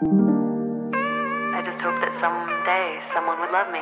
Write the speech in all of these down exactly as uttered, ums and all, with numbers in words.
I just hope that someday someone would love me.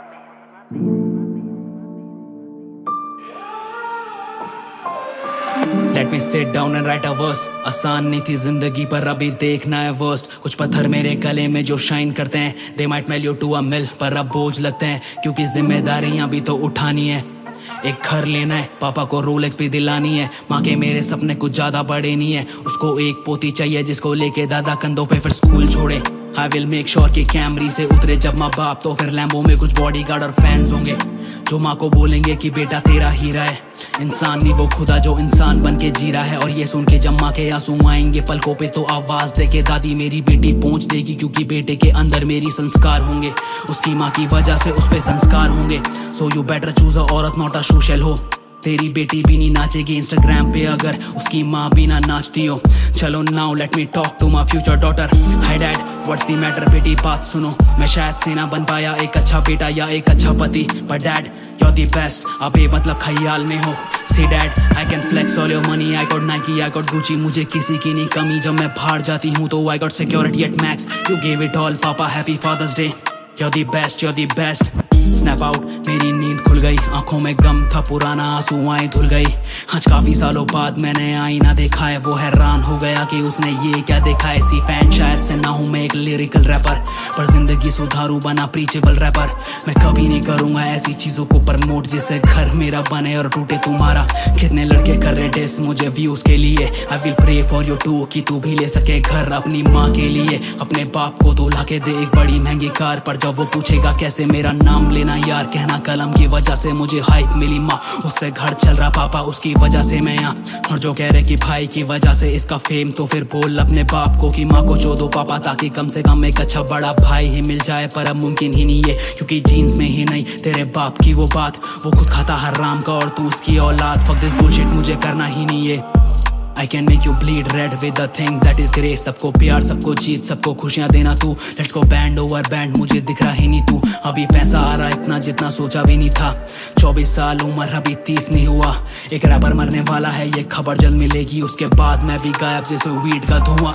Let me sit down and write a verse. आसान नहीं थी जिंदगी पर अभी देखना है वर्स्ट. कुछ पत्थर मेरे गले में जो शाइन करते हैं, they might mail you to a mill, पर अब बोझ लगते हैं क्योंकि जिम्मेदारियां भी तो उठानी है. एक घर लेना है, पापा को रोलेक्स भी दिलानी है. माँ के मेरे सपने कुछ ज्यादा बड़े नहीं है. उसको एक पोती चाहिए जिसको लेके दादा कंधों पे फिर स्कूल छोड़े. I will make sure कि कैमरी से उतरे जब माँ बाप तो फिर लैम्बो में कुछ बॉडीगार्ड और फैंस होंगे जो माँ को बोलेंगे कि बेटा तेरा हीरा है. इंसान नहीं वो खुदा जो इंसान बन के जी रहा है. और ये सुन के जब माँ के आंसू आएंगे पलकों पे तो आवाज दे के दादी मेरी बेटी पहुंच देगी क्योंकि बेटे के अंदर मेरी संस्कार होंगे. उसकी माँ की वजह से उस पे संस्कार होंगे. So you better choose a औरत नॉट अ सोशल हो. तेरी बेटी भी नहीं नाचेगी इंस्टाग्राम पे अगर उसकी माँ भी ना नाचती हो. चलो now let me talk to my future daughter. Hi dad what's the matter बेटी बात सुनो. मैं शायद से ना बन पाया एक अच्छा बेटा या एक अच्छा पति, पर dad you are the best. अबे मतलब ख्याल में हो. See dad, I can flex all your money. I got Nike, I got Gucci. मुझे किसी की नहीं कमी. जब मैं बाहर जाती हूँ तो I got security at max. You gave it all, Papa. Happy Father's Day. You're the best, you're the best. Snap out, मेरी नींद खुल गई. आंखों में गम था पुराना, आंसू आए धुल गई. आज काफी सालों बाद मैंने आईना देखा है. वो हैरान हो गया कि उसने ये क्या देखा है. सी फैन शायद से ना हूँ मैं एक लिरिकल रैपर, पर जिंदगी सुधारू बना प्रीचेबल रैपर. मैं कभी नहीं करूंगा ऐसी चीजों को प्रमोट जिससे घर मेरा बने और टूटे तुम्हारा. कितने लड़के कर रहे डिस मुझे व्यूज के लिए. I will pray for you too कि तू भी ले सके घर अपनी माँ के लिए. अपने बाप को तो ला के दे एक बड़ी महंगी कार, पर जब वो पूछेगा कैसे मेरा नाम लेना यार, कहना कलम की वजह से मुझे हाइप मिली. माँ उससे घर चल रहा, पापा उसकी वजह से मैं यहाँ. और जो कह रहे कि भाई की वजह से इसका फेम, तो फिर बोल अपने बाप को कि माँ को जो दो पापा ताकि कम से कम एक अच्छा बड़ा भाई ही मिल जाए. पर अब मुमकिन ही नहीं है क्योंकि जीन्स में ही नहीं तेरे बाप की वो बात. वो खुद खाता हराम का और तू उसकी औलाद. फक दिस बुलशिट मुझे करना ही नहीं है. I can make you bleed red with the thing that is grey. सबको प्यार सबको जीत सबको खुशियाँ देना तू. Let's go band over band, मुझे दिख रहा ही नहीं तू. अभी पैसा आ रहा इतना जितना सोचा भी नहीं था. चौबीस साल उम्र अभी तीस नहीं हुआ. एक रैपर मरने वाला है ये खबर जल्द मिलेगी. उसके बाद मैं भी गायब जैसे वीड का धुआं.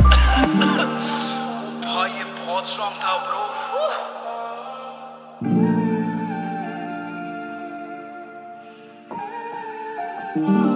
भाई ये बहुत स्ट्रॉन्ग था ब्रो.